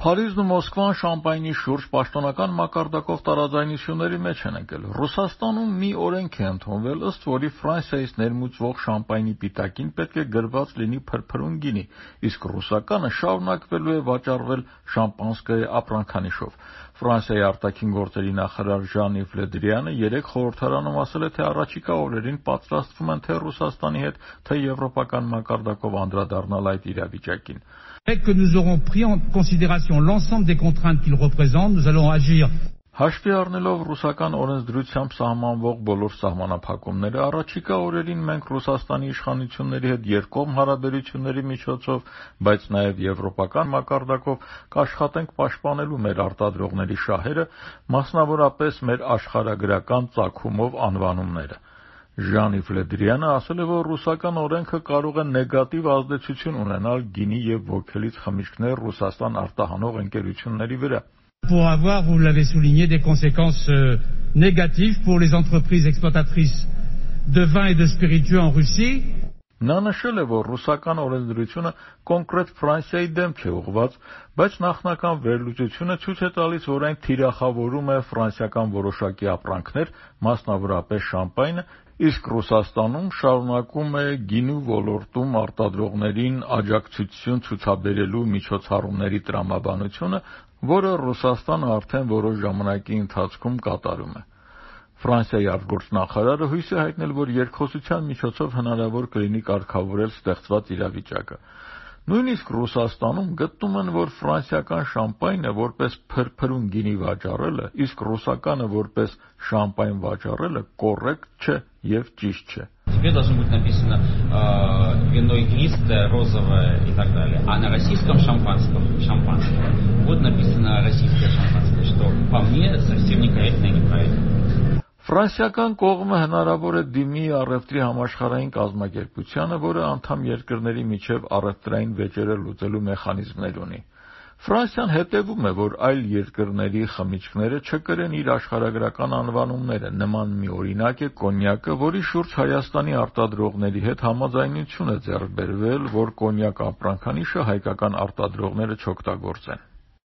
Փարիզն ու Մոսկվան շամպայնի շուրջ պաշտոնական մակարդակով տարաձայնությունների մեջ են ընկել։ Ռուսաստանում մի օրենք է ընդունվել, ըստ որի Ֆրանսիայից ներմուծվող շամպայնի պիտակին պետք է գրված լինի փրփրուն գինի, իսկ ռուսականը շարունակվելու է վաճառվել շամպանսկոյի ապրանքանիշով։ Ֆրանսիայի արտաքին գործերի նախարար Ժան-Իվ Լե Դրիանը երեկ խորհրդարանում ասել է, թե առաջիկա օրերին պատրաստվում են թե Ռուսաստանի հետ, թե եվրոպական մակարդակով անդրադառնալ այդ իրավիճակին։ Que nous aurons pris en considération l'ensemble des contraintes qu'il représente, nous allons agir. Հաշվի առնելով ռուսական օրենսդրությամբ սահմանվող բոլոր սահմանափակումները, առաջիկա օրերին մենք Ռուսաստանի իշխանությունների հետ երկկողմ հարաբերությունների միջոցով, բայց նաև եվրոպական մակարդակով կաշխատենք պաշտպանելու մեր արտադրողների շահերը, մասնավորապես մեր աշխարհագրական ծագումով անվանումները։ Ժան-Իվ Լե Դրիանը ասել է, որ ռուսական օրենքը կարող է նեգատիվ ազդեցություն ունենալ գինի և ոգելից խմիչքներ Ռուսաստան արտահանող ընկերությունների վրա։ Pour avoir, vous l'avez souligné, des conséquences négatives pour les entreprises exploitatrices de vin et de spiritueux en Russie. Նա նշել է, որ ռուսական օրենսդրությունը կոնկրետ Ֆրանսիայի դեմ չէ ուղղված, բայց նախնական վերլուծությունը ցույց է տալիս, որ այն թիրախավորում է ֆրանսիական որոշակի ապրանքներ, մասնավորապես շամպայնը, իսկ Ռուսաստանում շարունակում է գինու ոլորտում արտադրողներին աջակցություն ցուցաբերելու միջոցառումների տրամաբանությունը, որը Ռուսաստանը արդեն որոշ ժամանակի ընթացքում կատարում է։ Ֆրանսիայի արտգործնախարարը հույս է հայտնել, որ երկխոսության միջոցով հնարավոր կլինի կարգավորել ստեղծված իրավիճակը։ Նույնիսկ Ռուսաստանում գտնում են, որ ֆրանսիական շամպայնը որպես փրփրուն гինի վաճառելը, իսկ ռուսականը որպես շամպայն ваճառելը կոռեկտ չէ եւ ճիշտ չէ։ Тебе должно быть написано вино игристое, розовое и так далее. А на российском шампанское, вот написано российское шампанское, что по мне совсем некорректно и неправильно. Ֆրանսիական կողմը հնարավոր է դիմի առևտրի համաշխարհային կազմակերպությանը, որը անդամ երկրների միջև առևտրային վեճերը լուծելու մեխանիզմներ ունի։ Ֆրանսիան հետևում է, որ այլ երկրների խմիչքները չկրեն իր աշխարհագրական անվանումները, նման մի օրինակ է կոնյակը, որի շուրջ Հայաստանի արտադրողների հետ համաձայնություն է ձեռք բերվել, որ կոնյակ ապրանքանիշը հայկական արտադրողները չօգտագործեն։